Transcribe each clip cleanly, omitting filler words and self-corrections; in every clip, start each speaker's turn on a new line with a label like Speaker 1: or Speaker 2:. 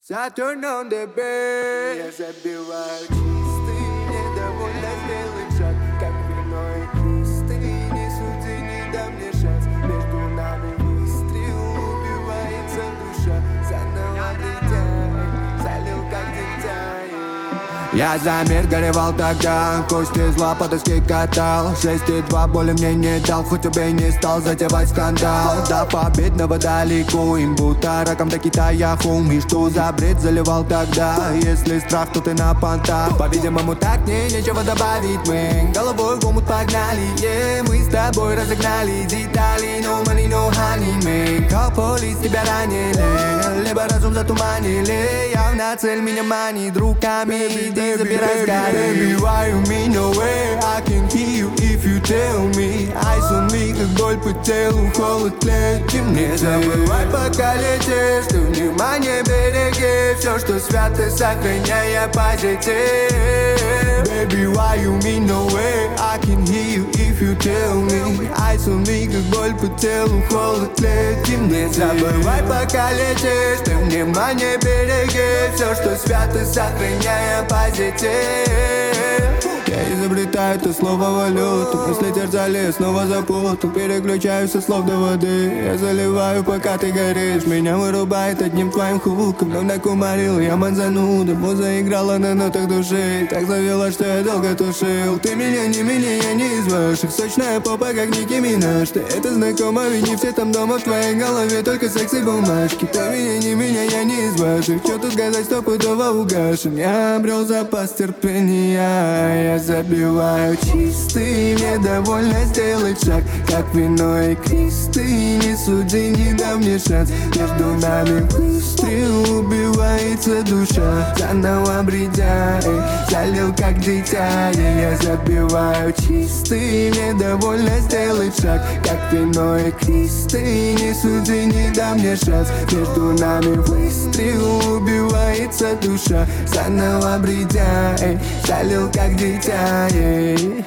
Speaker 1: Saturn on the bed. Я забиваю чистый, недовольно сделать шаг, как вино и кисты. Не суди, не дай мне шанс. Между нами выстрел, убивается душа. Заново летя, залил как дитя. Я за мир горевал тогда, кости зла по доске катал. 6,2 боли мне не дал, хоть убей не стал затевать скандал. До победного далеко, им будто раком до Китая хум. И что за бред заливал тогда, если страх, то ты на понтах. По-видимому так мне нечего добавить, мы головой в омут погнали, мы с тобой разогнали детали. No money, no honey, мы call police, тебя ранили, либо разум затуманили. Явно цель меня манит руками, иди забирай скорее. Baby, why you mean no way? I can hear you if you tell me. Eyes on me, как боль по телу, холод тлеет темнее. Не забывай, пока летишь, ты внимание береги. Все, что свято, сохраняя позитив. Baby, why you mean no way? I can hear you if you tell me. Eyes on me, как боль по телу, холод тлеет темнее. Не забывай, пока летишь, ты внимание береги. Все, что свято, сохраняя позитив. Я изобретаю это слово валюту. Мысли терзали, снова запутал. Переключаюсь со слов до воды. Я заливаю, пока ты горишь. Меня вырубает одним твоим хуком. Но накумарил, я манзануда. Муза играла на нотах души. Так завела, что я долго тушил. Ты меня, не меня, я не из ваших. Сочная попа, как Ники Минаж. Ты это знакомо, ведь не все там дома в твоей голове. Только секс и бумажки. Ты меня, не меня, я не из ваших. Чё тут сказать, стопудово угашен. Я обрел запас терпения. Я забиваю чистый, мне довольно сделать шаг, как вино и кисты. Не суди, не дай мне шанс. Между нами выстрел, убивается душа. Заново бредя, залил как дитя. Я забиваю чистый, мне довольно сделать шаг, как вино и кисты. Не суди, не дай мне шанс. Между нами выстрел, убивается душа. Заново бредя, залил как дитя. Baby,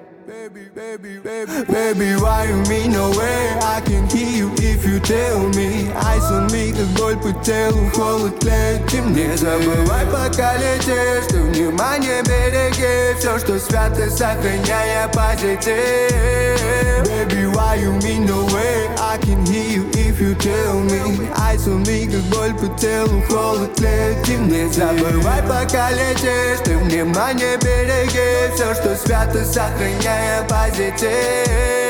Speaker 1: why you mean no way? I can hear you if you tell me. Eyes on me, как боль по телу, холод тлеет темнее. Не забывай, пока летишь, ты внимание береги. Все, что свято, сохраняя позитив. Baby, why you mean no way? I can hear you if you tell me. Eyes on me, как боль по телу, холод тлеет темнее. Не забывай, пока летишь, ты внимание береги. Все, что свято, сохраняя позитив.